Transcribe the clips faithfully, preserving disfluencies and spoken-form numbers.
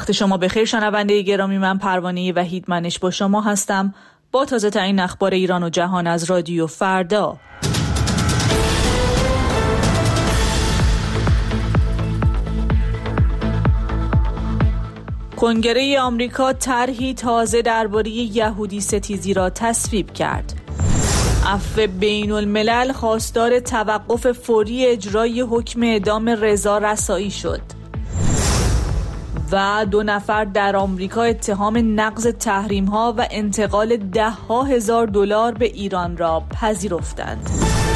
وقت شما بخیر شنونده گرامی، من پروانه وحید منش با شما هستم با تازه ترین اخبار ایران و جهان از رادیو فردا. کنگره آمریکا طرحی تازه درباره یهودی ستیزی را تصویب کرد. عفو بین الملل خواستار توقف فوری اجرای حکم اعدام رضا رسایی شد. و دو نفر در آمریکا اتهام نقض تحریم‌ها و انتقال ده ها هزار دلار به ایران را پذیرفتند.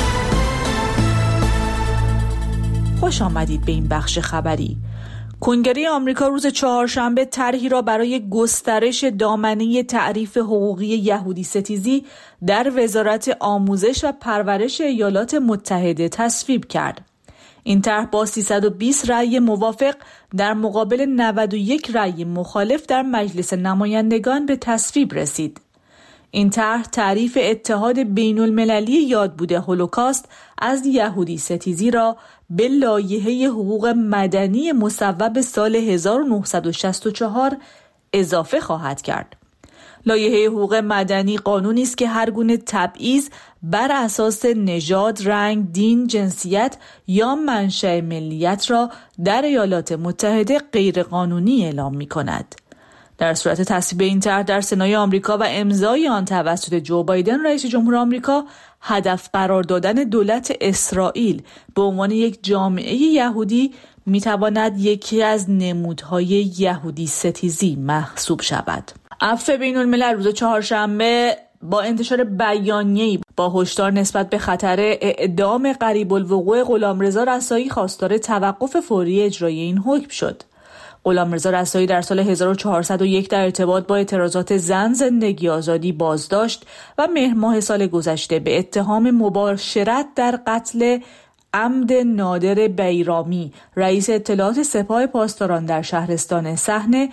خوش آمدید به این بخش خبری. کنگره آمریکا روز چهارشنبه طرحی را برای گسترش دامنه تعریف حقوقی یهودی ستیزی در وزارت آموزش و پرورش ایالات متحده تصویب کرد. این طرح با سیصد و بیست رأی موافق در مقابل نود و یک رأی مخالف در مجلس نمایندگان به تصویب رسید. این طرح تعریف اتحاد بین المللی یادبود هولوکاست از یهودی ستیزی را به لایحه حقوق مدنی مصوب سال هزار و نهصد و شصت و چهار اضافه خواهد کرد. لایحه حقوق مدنی قانونی است که هر گونه تبعیض بر اساس نژاد، رنگ، دین، جنسیت یا منشأ ملیت را در ایالات متحده غیرقانونی اعلام می‌کند. در صورت تصویب این طرح در سنای آمریکا و امضای آن توسط جو بایدن رئیس جمهور آمریکا، هدف قرار دادن دولت اسرائیل به عنوان یک جامعه یهودی می‌تواند یکی از نمودهای یهودی ستیزی محسوب شود. عفو بین الملل روز چهارشنبه با انتشار بیانیه‌ای با هشدار نسبت به خطر اعدام قریب الوقوع غلامرضا رسایی خواستار توقف فوری اجرای این حکم شد. غلامرضا رسایی در سال هزار و چهارصد و یک در ارتباط با اعتراضات زن زندگی آزادی بازداشت و مهر ماه سال گذشته به اتهام مباشرت در قتل عمد نادر بیرامی، رئیس اطلاعات سپاه پاسداران در شهرستان صحنه،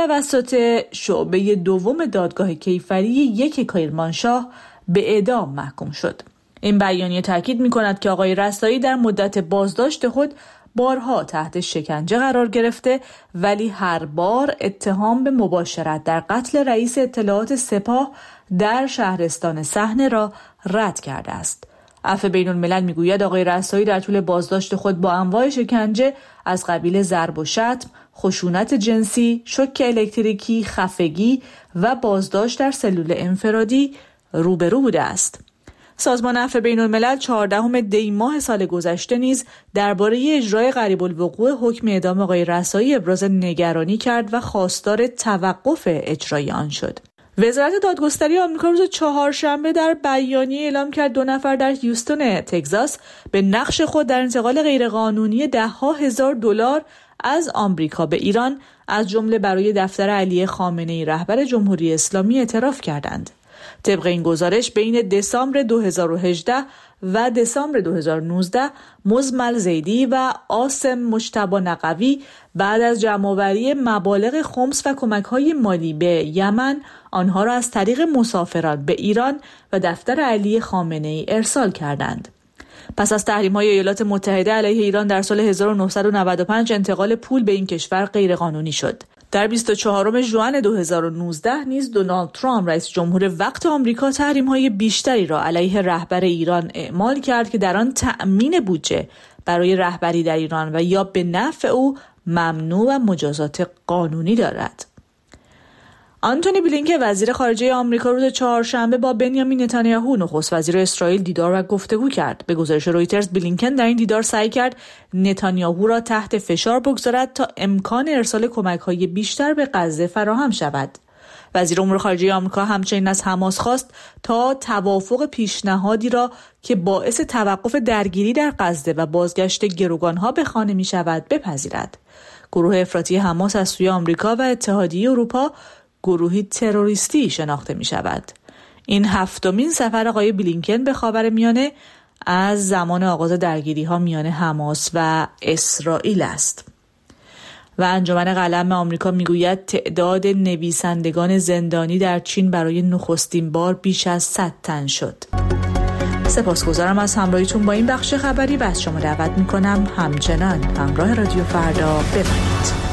توسط شعبه دوم دادگاه کیفری یک کرمانشاه به اعدام محکوم شد. این بیانیه تاکید می‌کند که آقای رسایی در مدت بازداشت خود بارها تحت شکنجه قرار گرفته ولی هر بار اتهام به مباشرت در قتل رئیس اطلاعات سپاه در شهرستان صحنه را رد کرده است. عفو بین الملل میگوید آقای رسایی در طول بازداشت خود با انواع شکنجه از قبیل ضرب و شتم، خشونت جنسی، شوک الکتریکی، خفگی و بازداشت در سلول انفرادی روبرو بوده است. سازمان عفو بین الملل چهاردهم دی ماه سال گذشته نیز درباره اجرای قریب الوقوع حکم اعدام آقای رسایی ابراز نگرانی کرد و خواستار توقف اجرای آن شد. وزارت دادگستری آمریکا روز چهارشنبه در بیانیه اعلام کرد دو نفر در هیوستون تگزاس به نقش خود در انتقال غیرقانونی ده ها هزار دلار از آمریکا به ایران از جمله برای دفتر علی خامنه‌ای رهبر جمهوری اسلامی اعتراف کردند. طبق این گزارش بین دسامبر دو هزار و هجده و دسامبر دو هزار و نوزده مزمل زیدی و عاصم مجتبی نقوی بعد از جمع‌آوری مبالغ خمس و کمک‌های مالی به یمن آنها را از طریق مسافران به ایران و دفتر علی خامنه‌ای ارسال کردند. پس از تحریم‌های ایالات متحده علیه ایران در سال هزار و نهصد و نود و پنج انتقال پول به این کشور غیرقانونی شد. در بیست و چهارم ژوئن دو هزار و نوزده نیز دونالد ترامپ رئیس جمهور وقت آمریکا تحریم‌های بیشتری را علیه رهبر ایران اعمال کرد که در آن تأمین بودجه برای رهبری در ایران و یا به نفع او ممنوع و مجازات قانونی دارد. آنتونی بلینکن وزیر خارجه آمریکا روز چهارشنبه با بنیامین نتانیاهو نخست وزیر اسرائیل دیدار و گفتگو کرد. به گزارش رویترز بلینکن در این دیدار سعی کرد نتانیاهو را تحت فشار بگذارد تا امکان ارسال کمک‌های بیشتر به غزه فراهم شود. وزیر امور خارجه آمریکا همچنین از حماس خواست تا توافق پیشنهادی را که باعث توقف درگیری در غزه و بازگشت گروگان‌ها به خانه می‌شود بپذیرد. گروه افراطی حماس از سوی آمریکا و اتحادیه اروپا گروهی تروریستی شناخته می شود. این هفتمین سفر آقای بلینکن به خاورمیانه از زمان آغاز درگیری ها میان حماس و اسرائیل است. و انجمن قلم آمریکا میگوید تعداد نویسندگان زندانی در چین برای نخستین بار بیش از صد تن شد. سپاسگزارم از همراهیتون با این بخش خبری و از شما دعوت میکنم همچنان همراه رادیو فردا بمانید.